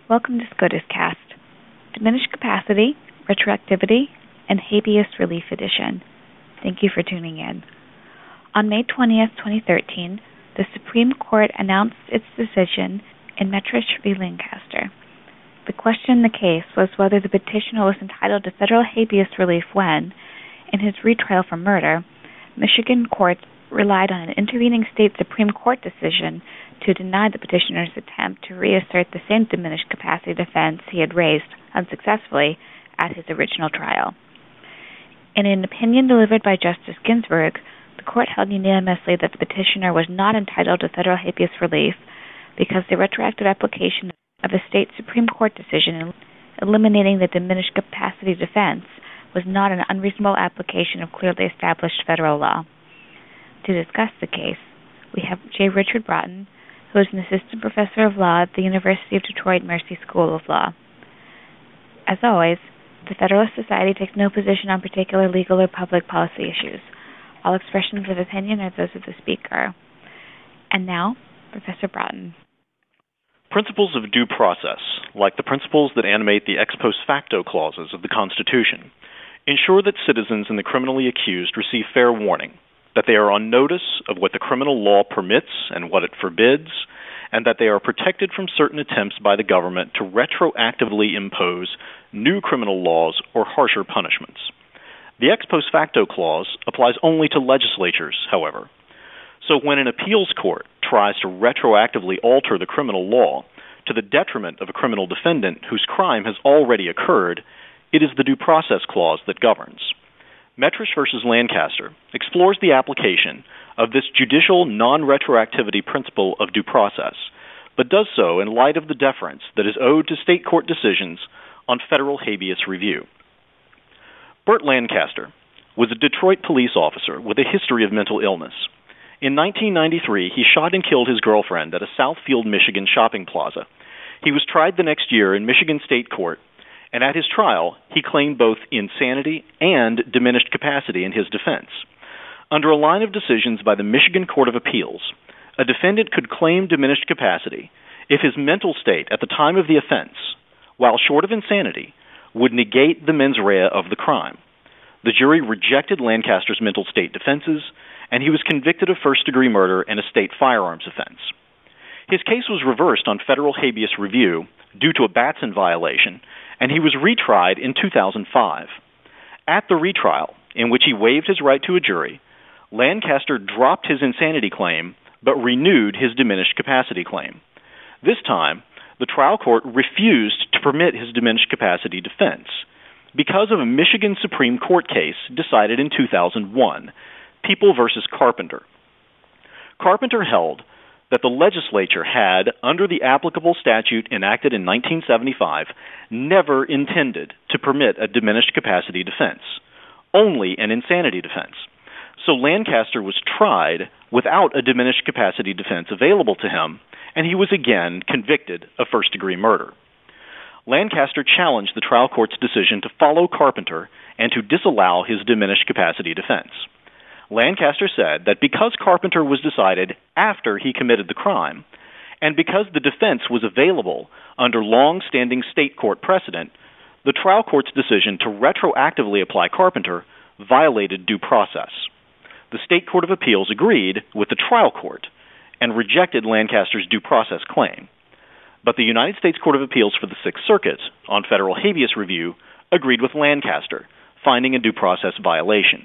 Welcome to SCOTUScast, Diminished Capacity, Retroactivity, and Habeas Relief Edition. Thank you for tuning in. On May 20th, 2013, the Supreme Court announced its decision in Metrish v. Lancaster. The question in the case was whether the petitioner was entitled to federal habeas relief when, in his retrial for murder, Michigan courts relied on an intervening state Supreme Court decision to deny the petitioner's attempt to reassert the same diminished capacity defense he had raised unsuccessfully at his original trial. In an opinion delivered by Justice Ginsburg, the court held unanimously that the petitioner was not entitled to federal habeas relief because the retroactive application of a state Supreme Court decision eliminating the diminished capacity defense was not an unreasonable application of clearly established federal law. To discuss the case, we have J. Richard Broughton, who is an assistant professor of law at the University of Detroit Mercy School of Law. As always, the Federalist Society takes no position on particular legal or public policy issues. All expressions of opinion are those of the speaker. And now, Professor Broughton. Principles of due process, like the principles that animate the ex post facto clauses of the Constitution, ensure that citizens and the criminally accused receive fair warning, that they are on notice of what the criminal law permits and what it forbids, and that they are protected from certain attempts by the government to retroactively impose new criminal laws or harsher punishments. The ex post facto clause applies only to legislatures, however. So when an appeals court tries to retroactively alter the criminal law to the detriment of a criminal defendant whose crime has already occurred, it is the due process clause that governs. Metrish v. Lancaster explores the application of this judicial non-retroactivity principle of due process, but does so in light of the deference that is owed to state court decisions on federal habeas review. Burt Lancaster was a Detroit police officer with a history of mental illness. In 1993, he shot and killed his girlfriend at a Southfield, Michigan shopping plaza. He was tried the next year in Michigan State Court, and at his trial, he claimed both insanity and diminished capacity in his defense. Under a line of decisions by the Michigan Court of Appeals, a defendant could claim diminished capacity if his mental state at the time of the offense, while short of insanity, would negate the mens rea of the crime. The jury rejected Lancaster's mental state defenses, and he was convicted of first-degree murder and a state firearms offense. His case was reversed on federal habeas review due to a Batson violation, and he was retried in 2005. At the retrial, in which he waived his right to a jury, Lancaster dropped his insanity claim but renewed his diminished capacity claim. This time, the trial court refused to permit his diminished capacity defense because of a Michigan Supreme Court case decided in 2001, People v. Carpenter. Carpenter held that the legislature had, under the applicable statute enacted in 1975, never intended to permit a diminished capacity defense, only an insanity defense. So Lancaster was tried without a diminished capacity defense available to him, and he was again convicted of first-degree murder. Lancaster challenged the trial court's decision to follow Carpenter and to disallow his diminished capacity defense. Lancaster said that because Carpenter was decided after he committed the crime, and because the defense was available under long-standing state court precedent, the trial court's decision to retroactively apply Carpenter violated due process. The State Court of Appeals agreed with the trial court and rejected Lancaster's due process claim. But the United States Court of Appeals for the Sixth Circuit on federal habeas review agreed with Lancaster, finding a due process violation.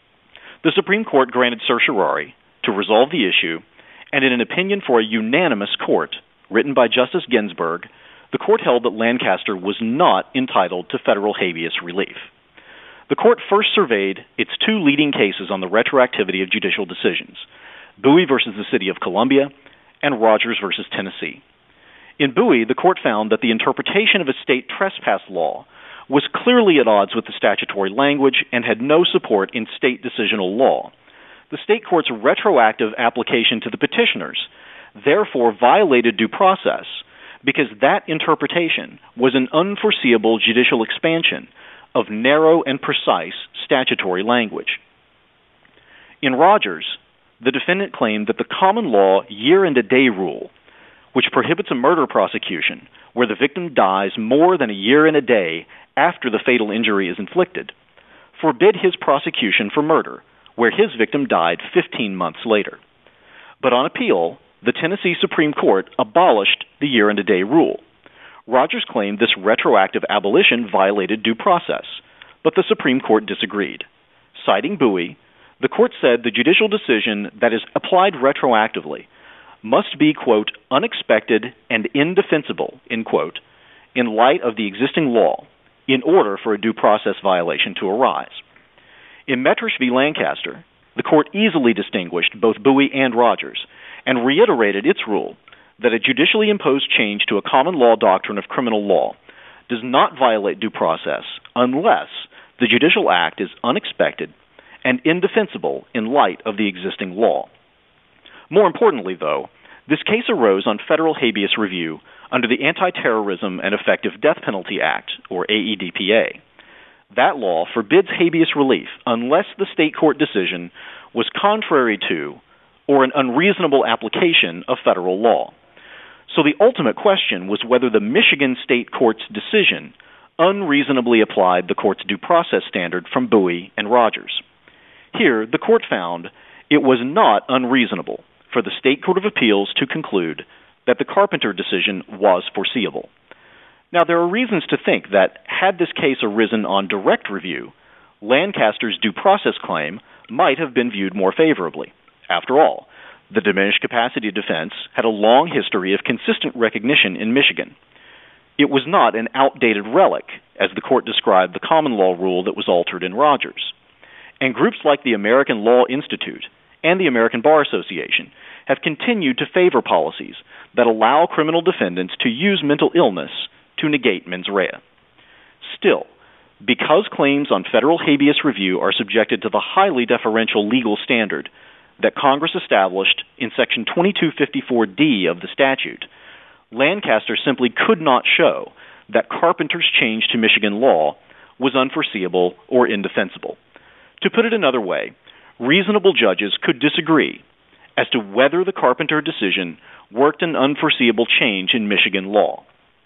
The Supreme Court granted certiorari to resolve the issue, and in an opinion for a unanimous court, written by Justice Ginsburg, the court held that Lancaster was not entitled to federal habeas relief. The court first surveyed its two leading cases on the retroactivity of judicial decisions, Bowie v. the City of Columbia and Rogers v. Tennessee. In Bowie, the court found that the interpretation of a state trespass law was clearly at odds with the statutory language and had no support in state decisional law. The state court's retroactive application to the petitioners therefore violated due process because that interpretation was an unforeseeable judicial expansion of narrow and precise statutory language. In Rogers, the defendant claimed that the common law year-and-a-day rule, which prohibits a murder prosecution where the victim dies more than a year and a day after the fatal injury is inflicted, forbid his prosecution for murder, where his victim died 15 months later. But on appeal, the Tennessee Supreme Court abolished the year-and-a-day rule. Rogers claimed this retroactive abolition violated due process, but the Supreme Court disagreed. Citing Bowie, the court said the judicial decision that is applied retroactively must be, quote, unexpected and indefensible, end quote, in light of the existing law, in order for a due process violation to arise. In Metrish v. Lancaster, the court easily distinguished both Bowie and Rogers and reiterated its rule that a judicially imposed change to a common law doctrine of criminal law does not violate due process unless the judicial act is unexpected and indefensible in light of the existing law. More importantly, though, this case arose on federal habeas review under the Anti-Terrorism and Effective Death Penalty Act, or AEDPA. That law forbids habeas relief unless the state court decision was contrary to or an unreasonable application of federal law. So the ultimate question was whether the Michigan state court's decision unreasonably applied the court's due process standard from Bowie and Rogers. Here, the court found it was not unreasonable for the State Court of Appeals to conclude that the Carpenter decision was foreseeable. Now, there are reasons to think that had this case arisen on direct review, Lancaster's due process claim might have been viewed more favorably. After all, the diminished capacity defense had a long history of consistent recognition in Michigan. It was not an outdated relic, as the court described the common law rule that was altered in Rogers. And groups like the American Law Institute and the American Bar Association have continued to favor policies that allow criminal defendants to use mental illness to negate mens rea. Still, because claims on federal habeas review are subjected to the highly deferential legal standard that Congress established in Section 2254D of the statute, Lancaster simply could not show that Carpenter's change to Michigan law was unforeseeable or indefensible. To put it another way, reasonable judges could disagree as to whether the Carpenter decision worked an unforeseeable change in Michigan law.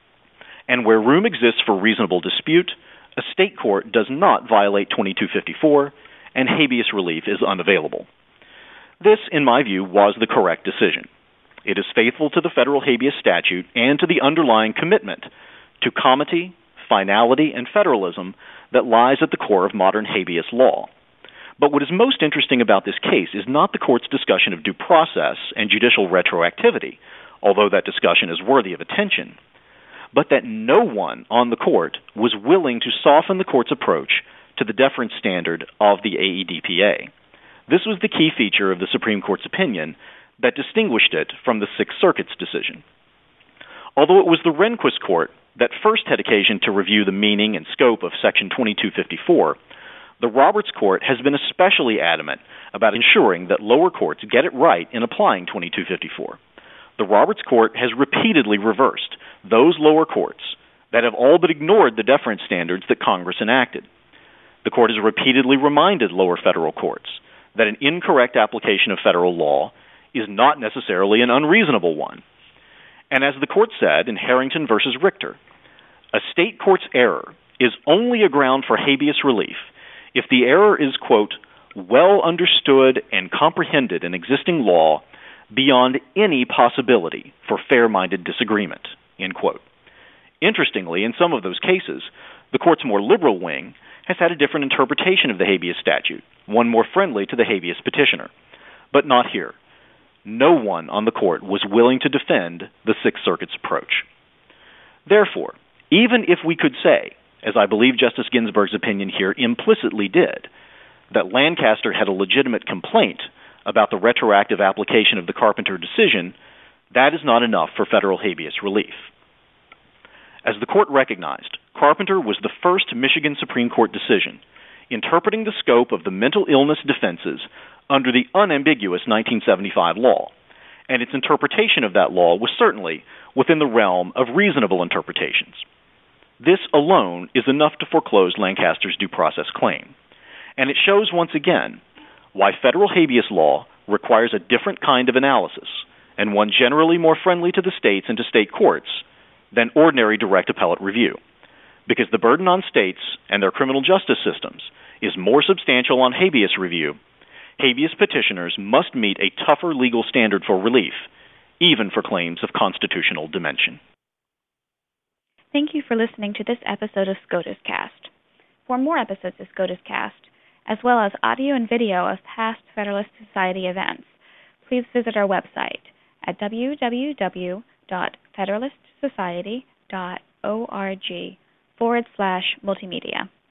And where room exists for reasonable dispute, a state court does not violate 2254, and habeas relief is unavailable. This, in my view, was the correct decision. It is faithful to the federal habeas statute and to the underlying commitment to comity, finality, and federalism that lies at the core of modern habeas law. But what is most interesting about this case is not the court's discussion of due process and judicial retroactivity, although that discussion is worthy of attention, but that no one on the court was willing to soften the court's approach to the deference standard of the AEDPA. This was the key feature of the Supreme Court's opinion that distinguished it from the Sixth Circuit's decision. Although it was the Rehnquist Court that first had occasion to review the meaning and scope of Section 2254, the Roberts Court has been especially adamant about ensuring that lower courts get it right in applying 2254. The Roberts Court has repeatedly reversed those lower courts that have all but ignored the deference standards that Congress enacted. The court has repeatedly reminded lower federal courts that an incorrect application of federal law is not necessarily an unreasonable one. And as the court said in Harrington v. Richter, a state court's error is only a ground for habeas relief if the error is, quote, well understood and comprehended in existing law beyond any possibility for fair-minded disagreement, end quote. Interestingly, in some of those cases, the court's more liberal wing has had a different interpretation of the habeas statute, one more friendly to the habeas petitioner. But not here. No one on the court was willing to defend the Sixth Circuit's approach. Therefore, even if we could say, as I believe Justice Ginsburg's opinion here implicitly did, that Lancaster had a legitimate complaint about the retroactive application of the Carpenter decision, that is not enough for federal habeas relief. As the court recognized, Carpenter was the first Michigan Supreme Court decision interpreting the scope of the mental illness defenses under the unambiguous 1975 law, and its interpretation of that law was certainly within the realm of reasonable interpretations. This alone is enough to foreclose Lancaster's due process claim, and it shows once again why federal habeas law requires a different kind of analysis, and one generally more friendly to the states and to state courts than ordinary direct appellate review, because the burden on states and their criminal justice systems is more substantial on habeas review. Habeas petitioners must meet a tougher legal standard for relief, even for claims of constitutional dimension. Thank you for listening to this episode of SCOTUS Cast. For more episodes of SCOTUS Cast, as well as audio and video of past Federalist Society events, please visit our website at www.federalistsociety.org/multimedia.